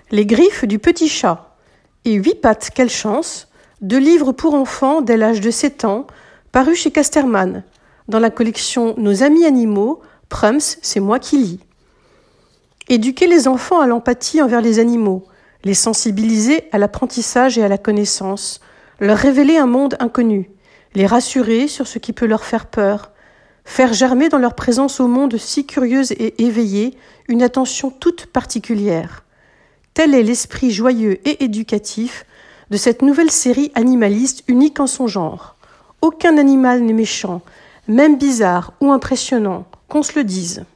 Les griffes du petit chat et 8 pattes, quelle chance, 2 livres pour enfants dès l'âge de 7 ans, parus chez Casterman, dans la collection Nos amis animaux, Prums, c'est moi qui lis. Éduquer les enfants à l'empathie envers les animaux, les sensibiliser à l'apprentissage et à la connaissance, leur révéler un monde inconnu, les rassurer sur ce qui peut leur faire peur, faire germer dans leur présence au monde si curieuse et éveillée une attention toute particulière. Tel est l'esprit joyeux et éducatif de cette nouvelle série animaliste unique en son genre. Aucun animal n'est méchant, même bizarre ou impressionnant, qu'on se le dise.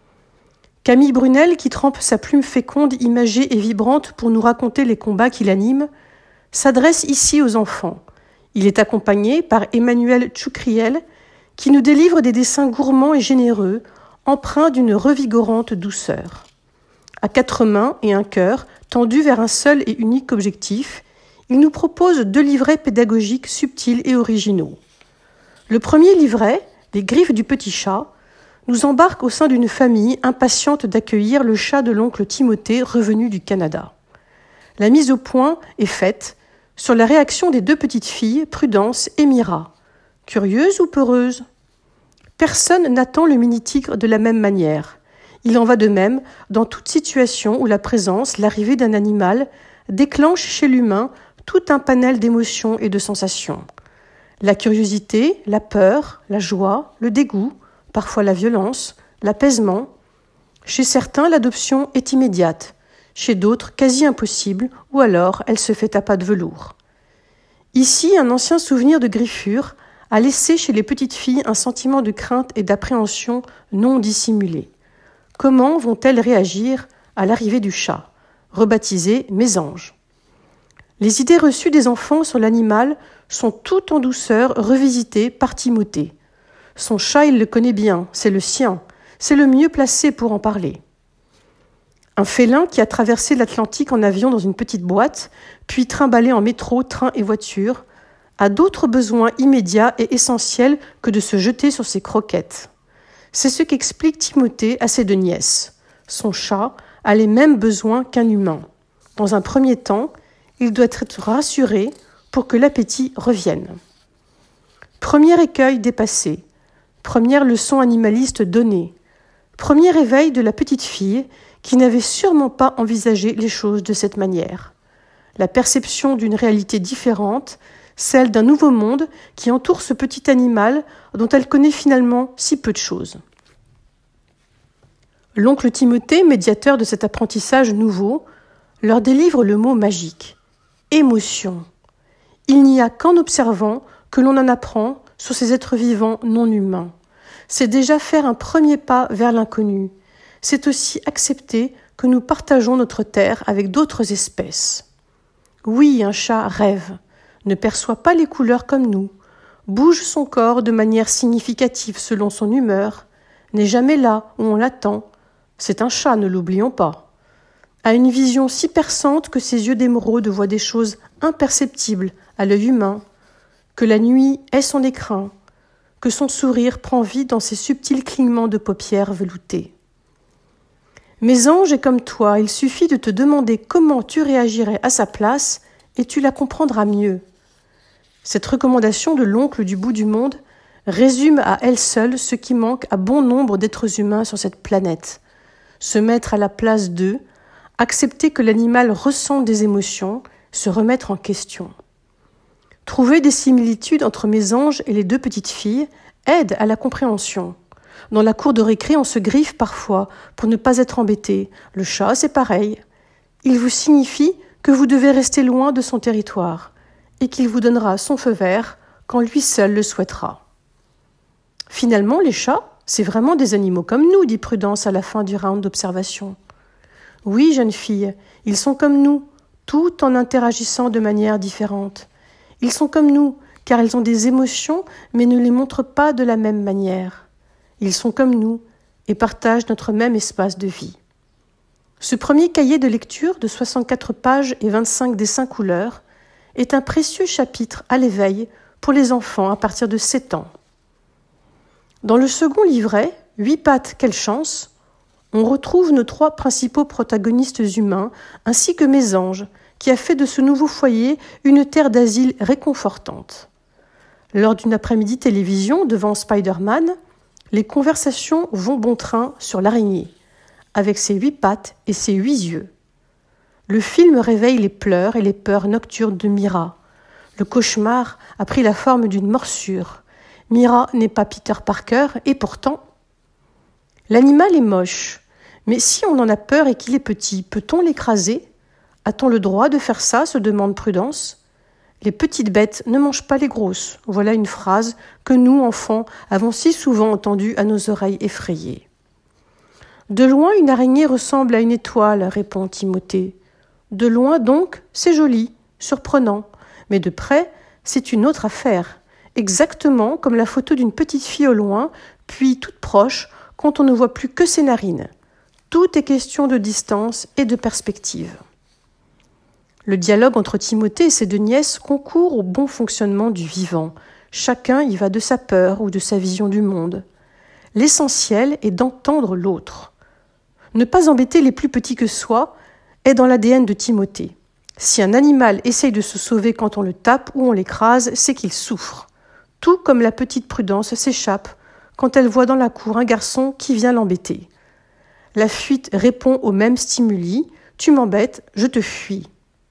Camille Brunel, qui trempe sa plume féconde, imagée et vibrante pour nous raconter les combats qui l'animent, s'adresse ici aux enfants. Il est accompagné par Emmanuel Tchoucriel, qui nous délivre des dessins gourmands et généreux, empreints d'une revigorante douceur. À 4 mains et un cœur, tendus vers un seul et unique objectif, il nous propose 2 livrets pédagogiques subtils et originaux. Le premier livret, Les griffes du petit chat, nous embarque au sein d'une famille impatiente d'accueillir le chat de l'oncle Timothée revenu du Canada. La mise au point est faite sur la réaction des 2 petites filles, Prudence et Mira. Curieuse ou peureuse ? Personne n'attend le mini-tigre de la même manière. Il en va de même dans toute situation où la présence, l'arrivée d'un animal déclenche chez l'humain tout un panel d'émotions et de sensations. La curiosité, la peur, la joie, le dégoût, parfois la violence, l'apaisement. Chez certains, l'adoption est immédiate, chez d'autres quasi impossible, ou alors elle se fait à pas de velours. Ici, un ancien souvenir de griffure a laissé chez les petites filles un sentiment de crainte et d'appréhension non dissimulé. Comment vont-elles réagir à l'arrivée du chat, rebaptisé Mésange ? Les idées reçues des enfants sur l'animal sont tout en douceur revisitées par Timothée. Son chat, il le connaît bien, c'est le sien, c'est le mieux placé pour en parler. Un félin qui a traversé l'Atlantique en avion dans une petite boîte, puis trimballé en métro, train et voiture, a d'autres besoins immédiats et essentiels que de se jeter sur ses croquettes. C'est ce qu'explique Timothée à ses 2 nièces. Son chat a les mêmes besoins qu'un humain. Dans un premier temps, il doit être rassuré pour que l'appétit revienne. Premier écueil dépassé. Première leçon animaliste donnée. Premier éveil de la petite fille qui n'avait sûrement pas envisagé les choses de cette manière. La perception d'une réalité différente, celle d'un nouveau monde qui entoure ce petit animal dont elle connaît finalement si peu de choses. L'oncle Timothée, médiateur de cet apprentissage nouveau, leur délivre le mot magique – émotion. Il n'y a qu'en observant que l'on en apprend sur ces êtres vivants non humains. C'est déjà faire un premier pas vers l'inconnu. C'est aussi accepter que nous partageons notre terre avec d'autres espèces. Oui, un chat rêve, ne perçoit pas les couleurs comme nous, bouge son corps de manière significative selon son humeur, n'est jamais là où on l'attend. C'est un chat, ne l'oublions pas. A une vision si perçante que ses yeux d'émeraude voient des choses imperceptibles à l'œil humain, que la nuit est son écrin, que son sourire prend vie dans ses subtils clignements de paupières veloutées. Mésange est comme toi, il suffit de te demander comment tu réagirais à sa place et tu la comprendras mieux. Cette recommandation de l'oncle du bout du monde résume à elle seule ce qui manque à bon nombre d'êtres humains sur cette planète. Se mettre à la place d'eux, accepter que l'animal ressent des émotions, se remettre en question. Trouver des similitudes entre Mésange et les 2 petites filles aide à la compréhension. Dans la cour de récré, on se griffe parfois pour ne pas être embêté. Le chat, c'est pareil. Il vous signifie que vous devez rester loin de son territoire et qu'il vous donnera son feu vert quand lui seul le souhaitera. Finalement, les chats, c'est vraiment des animaux comme nous, dit Prudence à la fin du round d'observation. Oui, jeune fille, ils sont comme nous, tout en interagissant de manière différente. Ils sont comme nous, car ils ont des émotions, mais ne les montrent pas de la même manière. Ils sont comme nous et partagent notre même espace de vie. Ce premier cahier de lecture de 64 pages et 25 dessins couleurs est un précieux chapitre à l'éveil pour les enfants à partir de 7 ans. Dans le second livret, 8 pattes, quelle chance, on retrouve nos 3 principaux protagonistes humains, ainsi que Mésange, qui a fait de ce nouveau foyer une terre d'asile réconfortante. Lors d'une après-midi télévision devant Spider-Man, les conversations vont bon train sur l'araignée, avec ses 8 pattes et ses 8 yeux. Le film réveille les pleurs et les peurs nocturnes de Mira. Le cauchemar a pris la forme d'une morsure. Mira n'est pas Peter Parker, et pourtant... L'animal est moche, mais si on en a peur et qu'il est petit, peut-on l'écraser ? A-t-on le droit de faire ça, se demande Prudence. Les petites bêtes ne mangent pas les grosses. Voilà une phrase que nous, enfants, avons si souvent entendue à nos oreilles effrayées. De loin, une araignée ressemble à une étoile, répond Timothée. De loin, donc, c'est joli, surprenant. Mais de près, c'est une autre affaire. Exactement comme la photo d'une petite fille au loin, puis toute proche, quand on ne voit plus que ses narines. Tout est question de distance et de perspective. Le dialogue entre Timothée et ses 2 nièces concourt au bon fonctionnement du vivant. Chacun y va de sa peur ou de sa vision du monde. L'essentiel est d'entendre l'autre. Ne pas embêter les plus petits que soi est dans l'ADN de Timothée. Si un animal essaye de se sauver quand on le tape ou on l'écrase, c'est qu'il souffre. Tout comme la petite Prudence s'échappe quand elle voit dans la cour un garçon qui vient l'embêter. La fuite répond au même stimuli « tu m'embêtes, je te fuis ».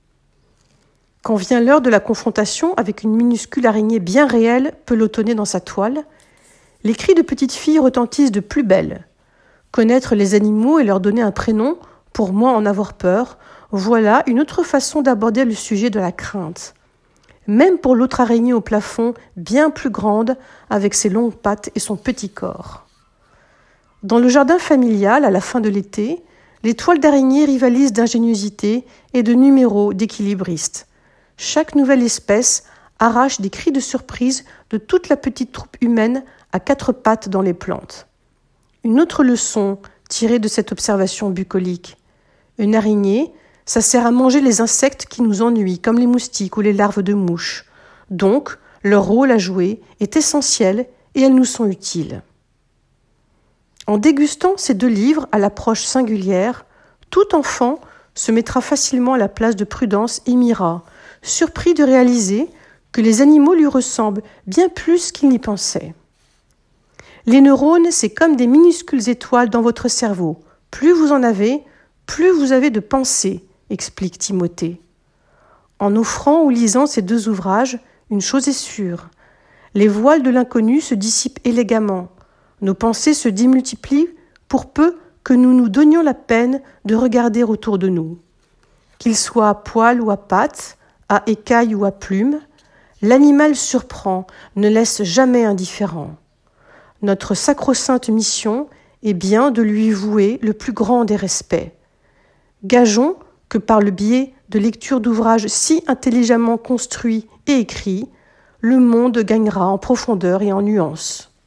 Quand vient l'heure de la confrontation avec une minuscule araignée bien réelle pelotonnée dans sa toile, les cris de petite fille retentissent de plus belle. Connaître les animaux et leur donner un prénom, pour moins en avoir peur, voilà une autre façon d'aborder le sujet de la crainte. Même pour l'autre araignée au plafond, bien plus grande, avec ses longues pattes et son petit corps. Dans le jardin familial, à la fin de l'été, les toiles d'araignées rivalisent d'ingéniosité et de numéros d'équilibristes. Chaque nouvelle espèce arrache des cris de surprise de toute la petite troupe humaine à 4 pattes dans les plantes. Une autre leçon tirée de cette observation bucolique. Une araignée, ça sert à manger les insectes qui nous ennuient, comme les moustiques ou les larves de mouches. Donc, leur rôle à jouer est essentiel et elles nous sont utiles. En dégustant ces 2 livres à l'approche singulière, tout enfant se mettra facilement à la place de Prudence et Mira, surpris de réaliser que les animaux lui ressemblent bien plus qu'il n'y pensait. Les neurones, c'est comme des minuscules étoiles dans votre cerveau. Plus vous en avez, plus vous avez de pensées, explique Timothée. En offrant ou lisant ces 2 ouvrages, une chose est sûre. Les voiles de l'inconnu se dissipent élégamment. Nos pensées se démultiplient pour peu que nous nous donnions la peine de regarder autour de nous. Qu'il soit à poil ou à pattes, à écailles ou à plumes, l'animal surprend, ne laisse jamais indifférent. Notre sacro-sainte mission est bien de lui vouer le plus grand des respects. Gageons que par le biais de lecture d'ouvrages si intelligemment construits et écrits, le monde gagnera en profondeur et en nuances.